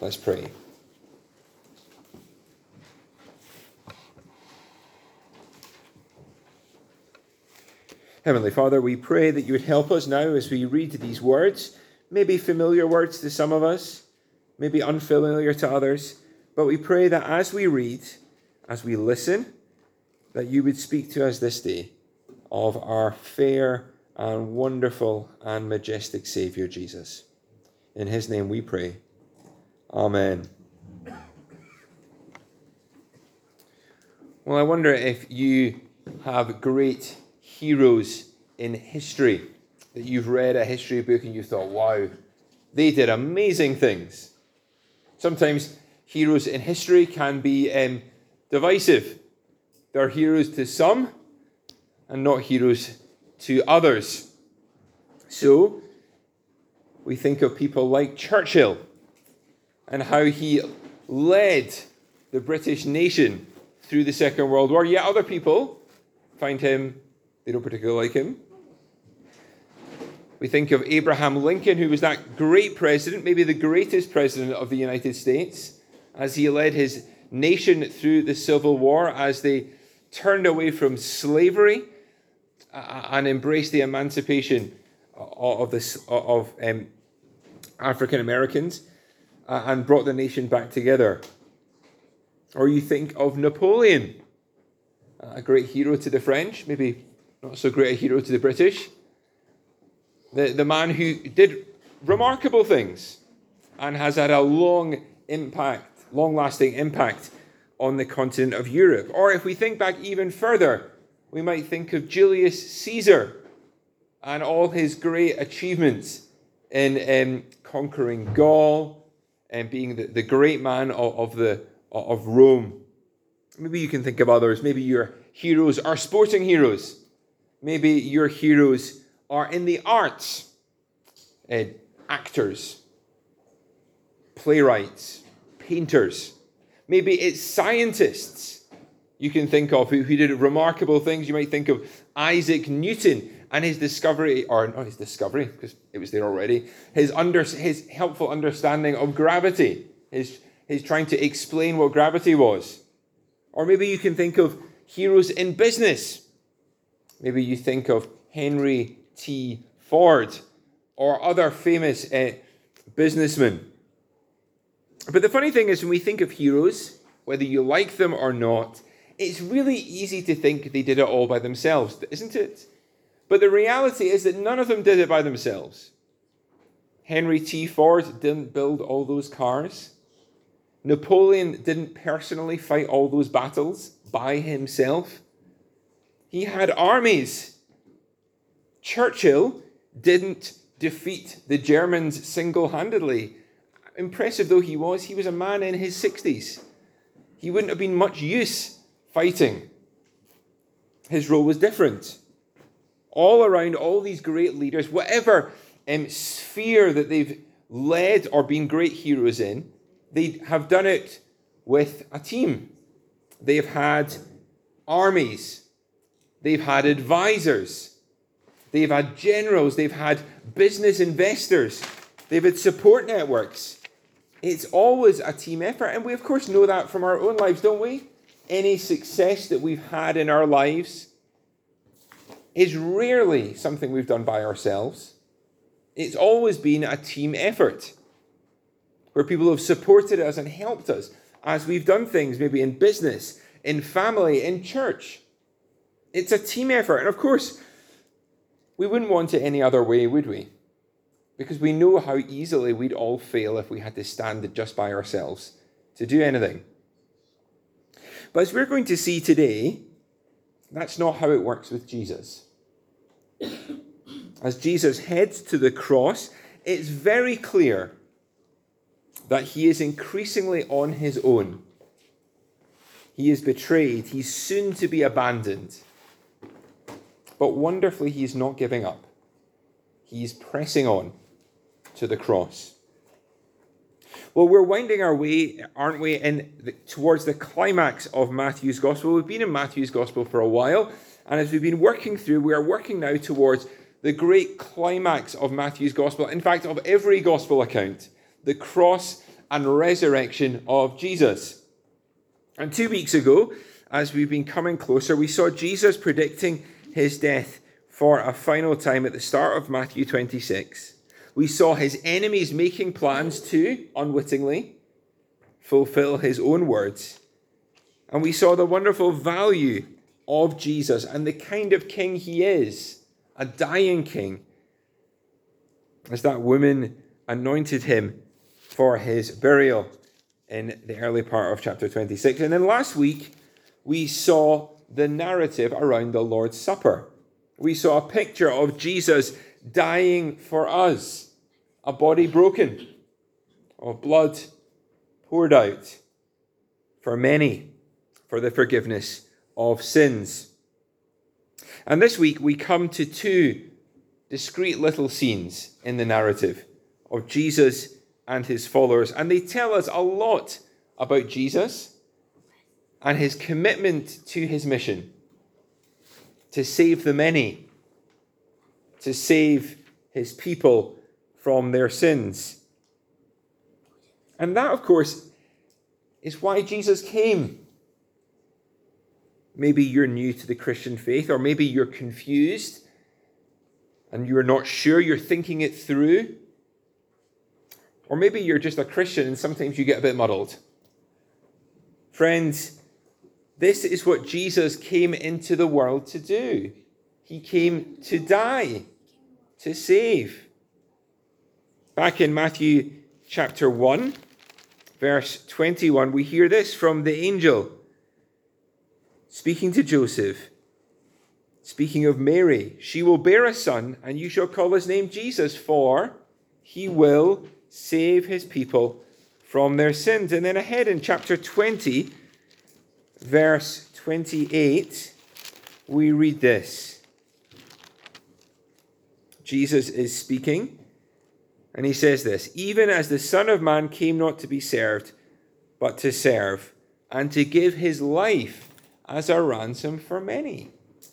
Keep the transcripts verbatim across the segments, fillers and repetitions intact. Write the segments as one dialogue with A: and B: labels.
A: Let's pray. Heavenly Father, we pray that you would help us now as we read these words, maybe familiar words to some of us, maybe unfamiliar to others, but we pray that as we read, as we listen, that you would speak to us this day of our fair and wonderful and majestic Saviour Jesus. In his name we pray. Amen. Well, I wonder if you have great heroes in history, that you've read a history book and you thought, wow, they did amazing things. Sometimes heroes in history can be um, divisive. They're heroes to some and not heroes to others. So we think of people like Churchill and how he led the British nation through the Second World War. Yet other people find him, they don't particularly like him. We think of Abraham Lincoln, who was that great president, maybe the greatest president of the United States, as he led his nation through the Civil War, as they turned away from slavery and embraced the emancipation of, the, of um, African Americans and brought the nation back together. Or you think of Napoleon, a great hero to the French, maybe not so great a hero to the British. The, the man who did remarkable things and has had a long impact, long-lasting impact on the continent of Europe. Or if we think back even further, we might think of Julius Caesar and all his great achievements in um, conquering Gaul and being the, the great man of, of, the, of Rome. Maybe you can think of others. Maybe your heroes are sporting heroes. Maybe your heroes are in the arts, uh, actors, playwrights, painters. Maybe it's scientists you can think of who, who did remarkable things. You might think of Isaac Newton and his discovery, or not his discovery, because it was there already, his under, his helpful understanding of gravity, his, his trying to explain what gravity was. Or maybe you can think of heroes in business. Maybe you think of Henry T. Ford or other famous uh, businessmen. But the funny thing is, when we think of heroes, whether you like them or not, it's really easy to think they did it all by themselves, isn't it? But the reality is that none of them did it by themselves. Henry T. Ford didn't build all those cars. Napoleon didn't personally fight all those battles by himself. He had armies. Churchill didn't defeat the Germans single-handedly. Impressive though he was, he was a man in his sixties. He wouldn't have been much use fighting. His role was different. All around, all these great leaders, whatever um, sphere that they've led or been great heroes in, they have done it with a team. They've had armies. They've had advisors. They've had generals. They've had business investors. They've had support networks. It's always a team effort. And we, of course, know that from our own lives, don't we? Any success that we've had in our lives is rarely something we've done by ourselves. It's always been a team effort where people have supported us and helped us as we've done things, maybe in business, in family, in church. It's a team effort. And of course, we wouldn't want it any other way, would we? Because we know how easily we'd all fail if we had to stand just by ourselves to do anything. But as we're going to see today, that's not how it works with Jesus. As Jesus heads to the cross, it's very clear that he is increasingly on his own. He is betrayed. He's soon to be abandoned. But wonderfully, he's not giving up. He's pressing on to the cross. Well, we're winding our way, aren't we, in the, towards the climax of Matthew's Gospel. We've been in Matthew's Gospel for a while, and as we've been working through, we are working now towards the great climax of Matthew's Gospel. In fact, of every Gospel account, the cross and resurrection of Jesus. And two weeks ago, as we've been coming closer, we saw Jesus predicting his death for a final time at the start of Matthew twenty-six. We saw his enemies making plans to, unwittingly, fulfill his own words. And we saw the wonderful value of Jesus and the kind of king he is, a dying king, as that woman anointed him for his burial in the early part of chapter twenty-six. And then last week, we saw the narrative around the Lord's Supper. We saw a picture of Jesus dying for us, a body broken, of blood poured out for many, for the forgiveness of sins. And this week, we come to two discrete little scenes in the narrative of Jesus and his followers. And they tell us a lot about Jesus and his commitment to his mission, to save the many, to save his people from their sins. And that, of course, is why Jesus came. Maybe you're new to the Christian faith, or maybe you're confused and you're not sure, you're thinking it through. Or maybe you're just a Christian and sometimes you get a bit muddled. Friends, this is what Jesus came into the world to do. He came to die, to save. Back in Matthew chapter one, verse twenty-one, we hear this from the angel speaking to Joseph, speaking of Mary. She will bear a son, and you shall call his name Jesus, for he will save his people from their sins. And then ahead in chapter twenty, verse twenty-eight, we read this. Jesus is speaking, and he says this: even as the Son of Man came not to be served, but to serve, and to give his life as a ransom for many.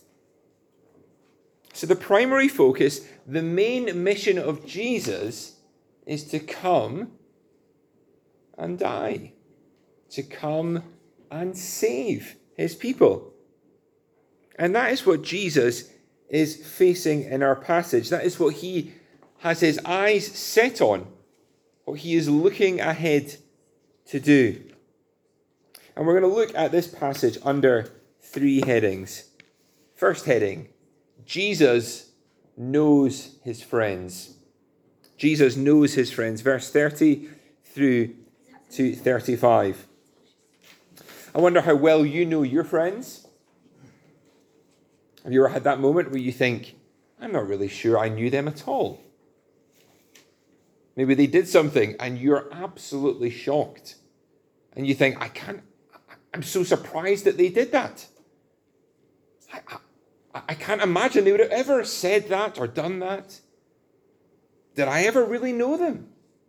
A: So the primary focus, the main mission of Jesus, is to come and die, to come and save his people. And that is what Jesus is facing in our passage. That is what he has his eyes set on, what he is looking ahead to do. And we're going to look at this passage under three headings. First heading, Jesus knows his friends. Jesus knows his friends. Verse thirty through to thirty-five. I wonder how well you know your friends. Have you ever had that moment where you think, I'm not really sure I knew them at all? Maybe they did something and you're absolutely shocked. And you think, I can't, I'm so surprised that they did that. I, I, I can't imagine they would have ever said that or done that. Did I ever really know them?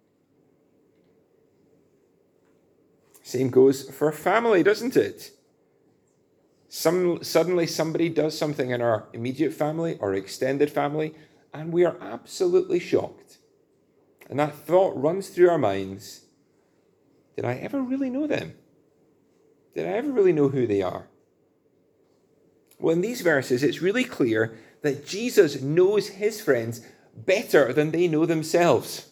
A: Same goes for family, doesn't it? Some, suddenly somebody does something in our immediate family or extended family, and we are absolutely shocked. And that thought runs through our minds. Did I ever really know them? Did I ever really know who they are? Well, in these verses, it's really clear that Jesus knows his friends better than they know themselves.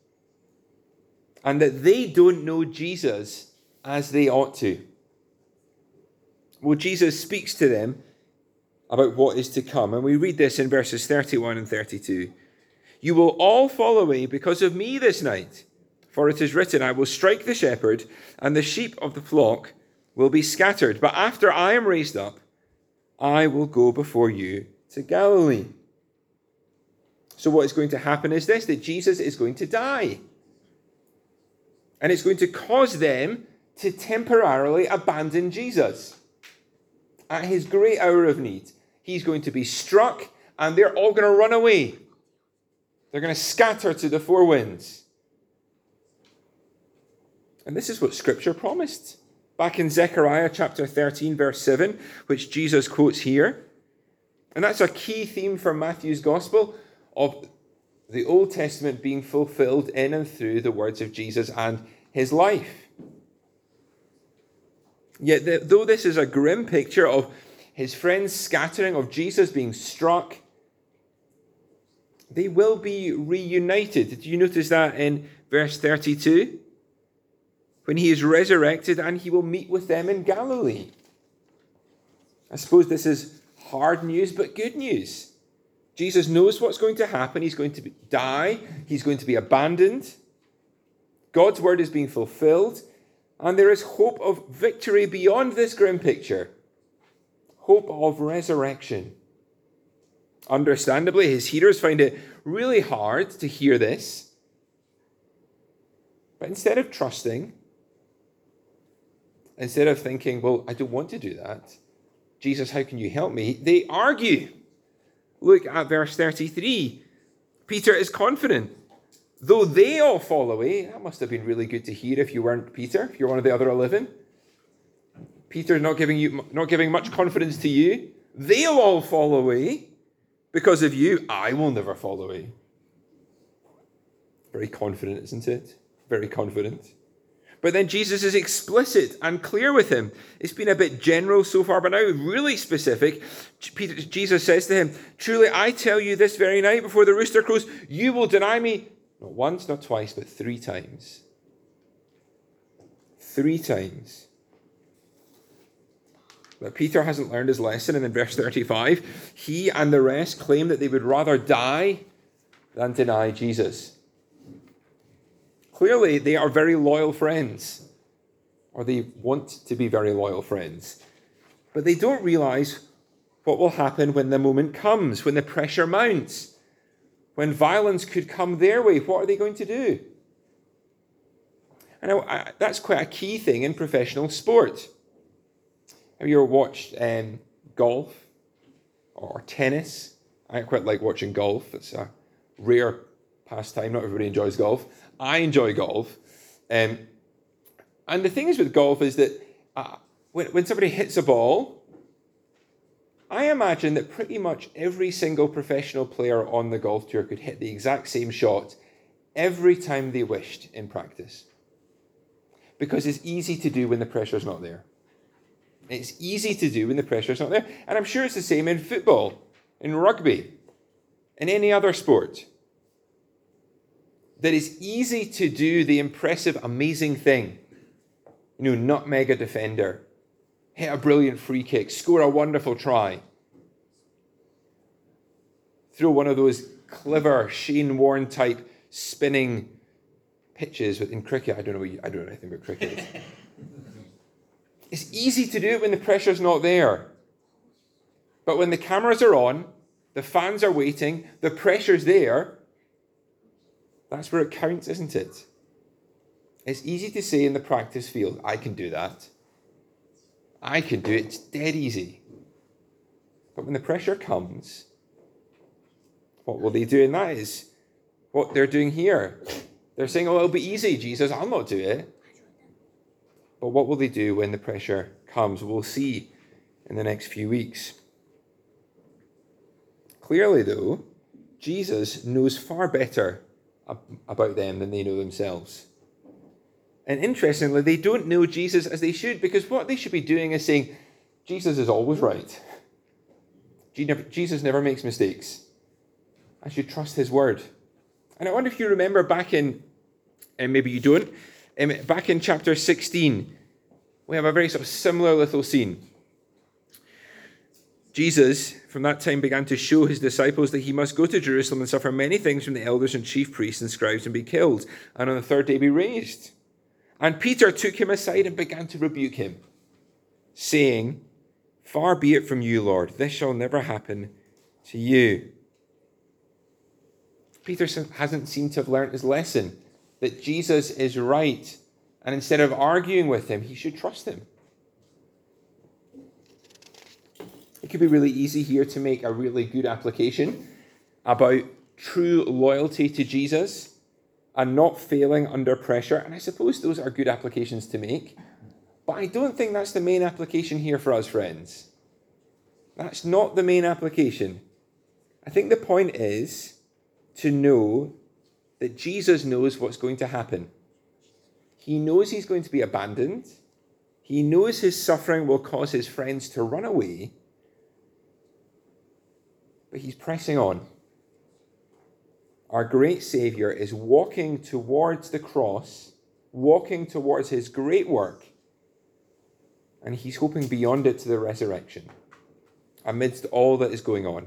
A: And that they don't know Jesus as they ought to. Well, Jesus speaks to them about what is to come. And we read this in verses thirty-one and thirty-two. You will all fall away because of me this night. For it is written, I will strike the shepherd, and the sheep of the flock will be scattered. But after I am raised up, I will go before you to Galilee. So what is going to happen is this, that Jesus is going to die. And it's going to cause them to temporarily abandon Jesus. At his great hour of need, he's going to be struck, and they're all going to run away. They're going to scatter to the four winds. And this is what Scripture promised. Back in Zechariah chapter thirteen, verse seven, which Jesus quotes here. And that's a key theme for Matthew's Gospel of the Old Testament being fulfilled in and through the words of Jesus and his life. Yet, the, though this is a grim picture of his friends scattering, of Jesus being struck, they will be reunited. Did you notice that in verse thirty-two? When he is resurrected and he will meet with them in Galilee. I suppose this is hard news, but good news. Jesus knows what's going to happen. He's going to be, die. He's going to be abandoned. God's word is being fulfilled. And there is hope of victory beyond this grim picture. Hope of resurrection. Understandably, his hearers find it really hard to hear this. But instead of trusting, instead of thinking, well, I don't want to do that, Jesus, how can you help me? They argue. Look at verse thirty-three. Peter is confident. Though they all fall away, that must have been really good to hear if you weren't Peter, if you're one of the other eleven. Peter's not giving you, not giving much confidence to you. They'll all fall away. Because of you, I will never fall away. Very confident, isn't it? Very confident. But then Jesus is explicit and clear with him. It's been a bit general so far, but now really specific. Peter, Jesus says to him, truly I tell you this very night before the rooster crows, you will deny me not once, not twice, but three times. Three times. But Peter hasn't learned his lesson, and in verse thirty-five, he and the rest claim that they would rather die than deny Jesus. Clearly, they are very loyal friends, or they want to be very loyal friends. But they don't realize what will happen when the moment comes, when the pressure mounts, when violence could come their way. What are they going to do? And I, that's quite a key thing in professional sport. Have you ever watched um, golf or tennis? I quite like watching golf. It's a rare pastime. Not everybody enjoys golf. I enjoy golf. Um, and the thing is with golf is that uh, when, when somebody hits a ball, I imagine that pretty much every single professional player on the golf tour could hit the exact same shot every time they wished in practice. Because it's easy to do when the pressure's not there. It's easy to do when the pressure's not there. And I'm sure it's the same in football, in rugby, in any other sport. That it's easy to do the impressive, amazing thing. You know, nutmeg a defender, hit a brilliant free kick, score a wonderful try. Throw one of those clever Shane Warne type spinning pitches in cricket. I don't know what you, I don't know anything about cricket. It's easy to do it when the pressure's not there. But when the cameras are on, the fans are waiting, the pressure's there, that's where it counts, isn't it? It's easy to say in the practice field, I can do that. I can do it. It's dead easy. But when the pressure comes, what will they do? And that is what they're doing here. They're saying, oh, it'll be easy, Jesus. I'll not do it. But what will they do when the pressure comes? We'll see in the next few weeks. Clearly, though, Jesus knows far better about them than they know themselves. And interestingly, they don't know Jesus as they should, because what they should be doing is saying, Jesus is always right. Jesus never makes mistakes. I should trust his word. And I wonder if you remember back in, and maybe you don't, um, back in chapter sixteen, we have a very sort of similar little scene. Jesus, from that time, began to show his disciples that he must go to Jerusalem and suffer many things from the elders and chief priests and scribes and be killed, and on the third day be raised. And Peter took him aside and began to rebuke him, saying, far be it from you, Lord, this shall never happen to you. Peter hasn't seemed to have learnt his lesson, that Jesus is right, and instead of arguing with him, he should trust him. It could be really easy here to make a really good application about true loyalty to Jesus and not failing under pressure. And I suppose those are good applications to make. But I don't think that's the main application here for us, friends. That's not the main application. I think the point is to know that Jesus knows what's going to happen. He knows he's going to be abandoned. He knows his suffering will cause his friends to run away. But he's pressing on. Our great Saviour is walking towards the cross, walking towards his great work, and he's hoping beyond it to the resurrection, amidst all that is going on.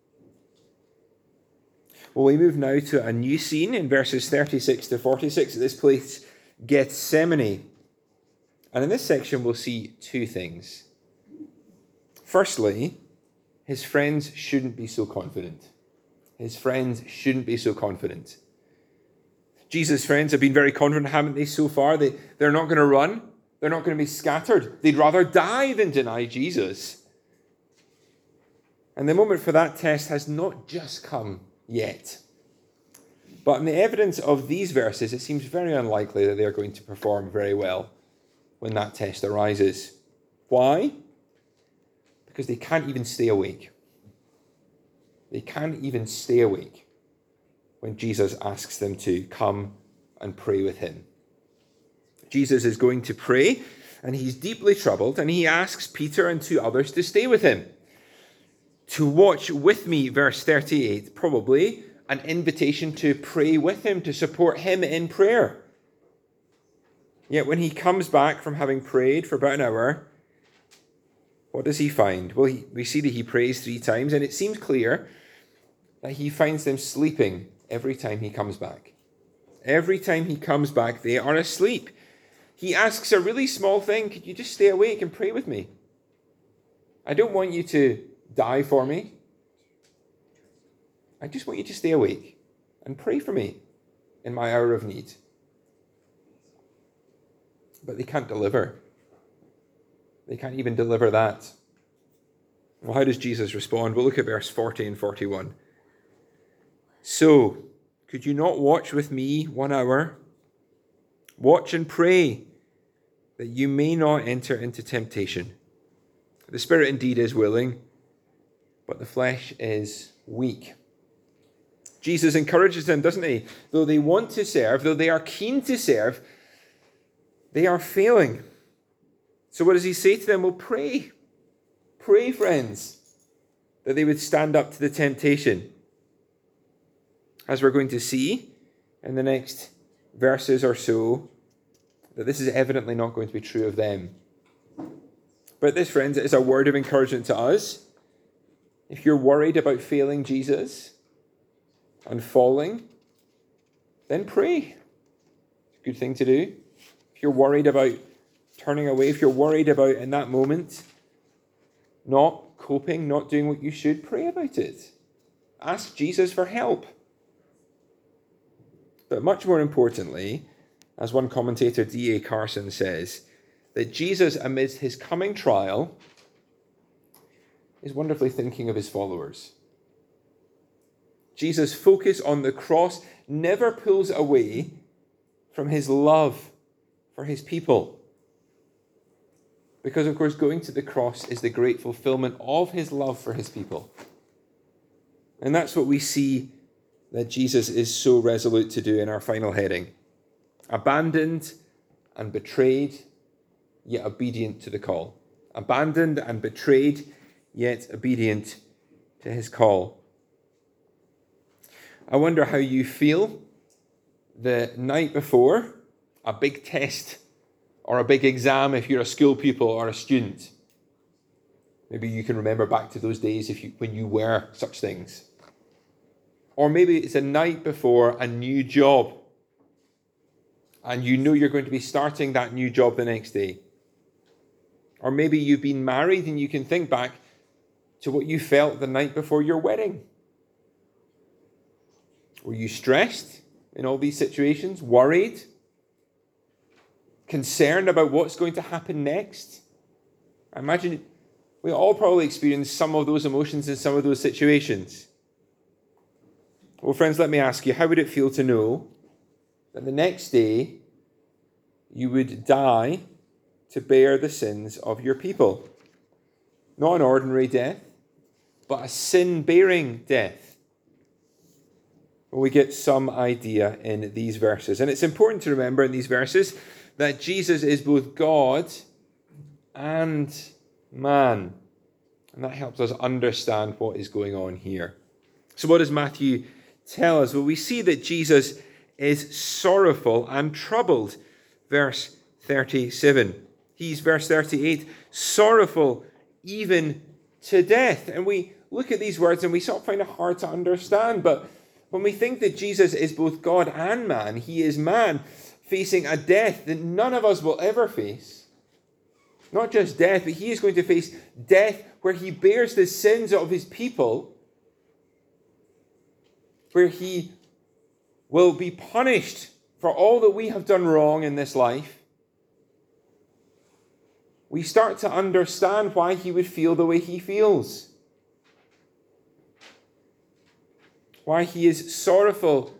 A: Well, we move now to a new scene in verses thirty-six to forty-six. At this place, Gethsemane. And in this section, we'll see two things. Firstly, his friends shouldn't be so confident. His friends shouldn't be so confident. Jesus' friends have been very confident, haven't they, so far? They, they're not going to run. They're not going to be scattered. They'd rather die than deny Jesus. And the moment for that test has not just come yet. But in the evidence of these verses, it seems very unlikely that they're going to perform very well when that test arises. Why? Because they can't even stay awake. They can't even stay awake when Jesus asks them to come and pray with him. Jesus is going to pray, and he's deeply troubled, and he asks Peter and two others to stay with him. To watch with me, verse thirty-eight, probably an invitation to pray with him, to support him in prayer. Yet when he comes back from having prayed for about an hour, what does he find? Well, he, we see that he prays three times, and it seems clear that he finds them sleeping every time he comes back. Every time he comes back, they are asleep. He asks a really small thing. Could you just stay awake and pray with me? I don't want you to die for me. I just want you to stay awake and pray for me in my hour of need. But they can't deliver. They can't even deliver that. Well, how does Jesus respond? We'll look at verse forty and forty-one. So, could you not watch with me one hour? Watch and pray that you may not enter into temptation. The spirit indeed is willing, but the flesh is weak. Jesus encourages them, doesn't he? Though they want to serve, though they are keen to serve, they are failing. So what does he say to them? Well, pray. Pray, friends, that they would stand up to the temptation. As we're going to see in the next verses or so, that this is evidently not going to be true of them. But this, friends, is a word of encouragement to us. If you're worried about failing Jesus and falling, then pray. It's a good thing to do. If you're worried about turning away, if you're worried about in that moment not coping, not doing what you should, pray about it. Ask Jesus for help. But much more importantly, as one commentator, D A Carson, says, that Jesus, amidst his coming trial, is wonderfully thinking of his followers. Jesus' focus on the cross never pulls away from his love for his people. Because, of course, going to the cross is the great fulfillment of his love for his people. And that's what we see that Jesus is so resolute to do in our final heading. Abandoned and betrayed, yet obedient to the call. Abandoned and betrayed, yet obedient to his call. I wonder how you feel the night before a big test or a big exam if you're a school pupil or a student. Maybe you can remember back to those days if you, when you were such things. Or maybe it's a night before a new job and you know you're going to be starting that new job the next day. Or maybe you've been married and you can think back to what you felt the night before your wedding. Were you stressed in all these situations? Worried? Concerned about what's going to happen next? I imagine we all probably experience some of those emotions in some of those situations. Well, friends, let me ask you, how would it feel to know that the next day you would die to bear the sins of your people? Not an ordinary death, but a sin-bearing death. Well, we get some idea in these verses. And it's important to remember in these verses that Jesus is both God and man. And that helps us understand what is going on here. So what does Matthew tell us? Well, we see that Jesus is sorrowful and troubled. Verse thirty-seven. He's, verse thirty-eight, sorrowful even to death. And we look at these words and we sort of find it hard to understand. But when we think that Jesus is both God and man, he is man facing a death that none of us will ever face. Not just death, but he is going to face death where he bears the sins of his people, where he will be punished for all that we have done wrong in this life. We start to understand why he would feel the way he feels. Why he is sorrowful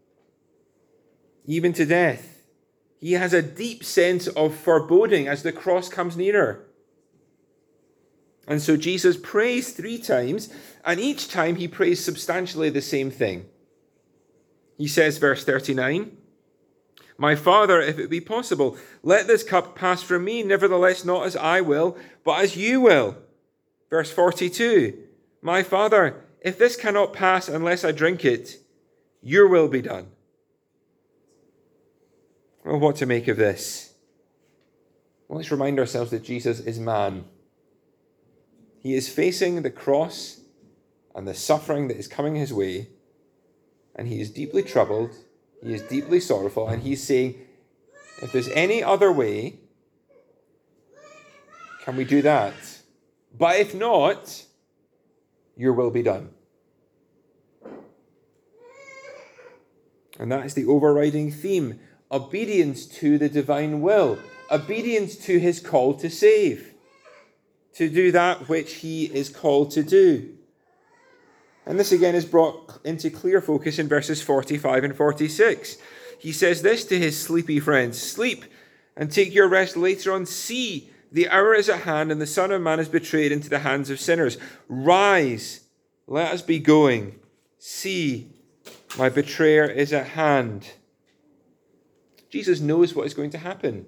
A: even to death. He has a deep sense of foreboding as the cross comes nearer. And so Jesus prays three times, and each time he prays substantially the same thing. He says, verse thirty-nine, my Father, if it be possible, let this cup pass from me, nevertheless not as I will, but as you will. Verse forty-two, my Father, if this cannot pass unless I drink it, your will be done. Well, what to make of this? Well, let's remind ourselves that Jesus is man. He is facing the cross and the suffering that is coming his way, and he is deeply troubled, he is deeply sorrowful, and he's saying, if there's any other way, can we do that? But if not, your will be done. And that is the overriding theme. Obedience to the divine will. Obedience to his call to save. To do that which he is called to do. And this again is brought into clear focus in verses forty-five and forty-six. He says this to his sleepy friends, sleep and take your rest later on. See, the hour is at hand and the Son of Man is betrayed into the hands of sinners. Rise, let us be going. See, my betrayer is at hand. Jesus knows what is going to happen.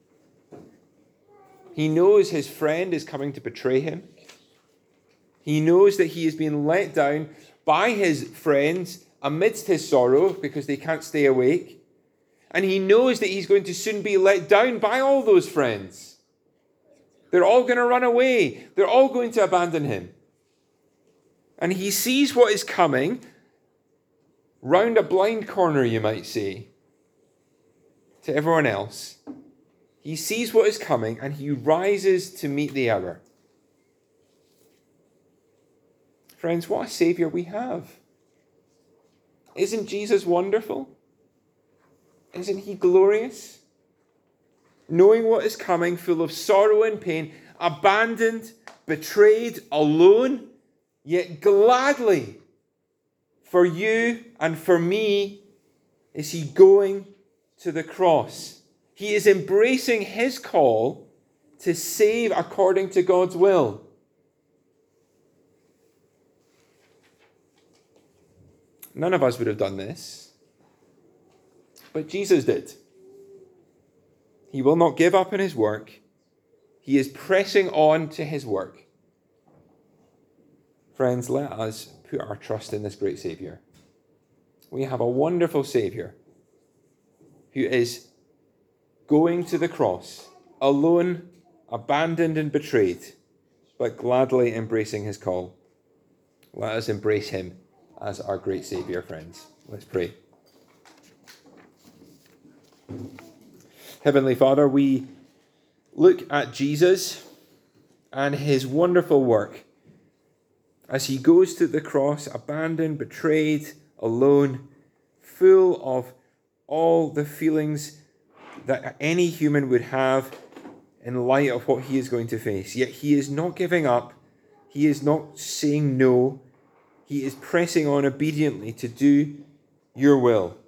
A: He knows his friend is coming to betray him. He knows that he is being let down by his friends amidst his sorrow because they can't stay awake. And he knows that he's going to soon be let down by all those friends. They're all going to run away. They're all going to abandon him. And he sees what is coming round a blind corner, you might say, to everyone else. He sees what is coming and he rises to meet the hour. Friends, what a Saviour we have. Isn't Jesus wonderful? Isn't he glorious? Knowing what is coming, full of sorrow and pain, abandoned, betrayed, alone, yet gladly for you and for me is he going to the cross. He is embracing his call to save according to God's will. None of us would have done this, but Jesus did. He will not give up on his work. He is pressing on to his work. Friends, let us put our trust in this great Saviour. We have a wonderful Saviour who is going to the cross, alone, abandoned and betrayed, but gladly embracing his call. Let us embrace him as our great Saviour, friends. Let's pray. Heavenly Father, we look at Jesus and his wonderful work as he goes to the cross, abandoned, betrayed, alone, full of all the feelings that any human would have in light of what he is going to face. Yet he is not giving up. He is not saying no. He is pressing on obediently to do your will.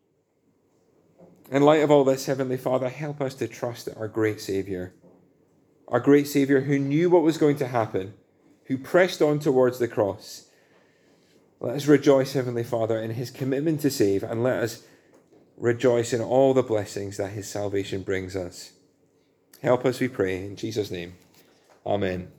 A: In light of all this, Heavenly Father, help us to trust our great Saviour. Our great Saviour who knew what was going to happen, who pressed on towards the cross. Let us rejoice, Heavenly Father, in his commitment to save, and let us rejoice in all the blessings that his salvation brings us. Help us, we pray, in Jesus' name. Amen.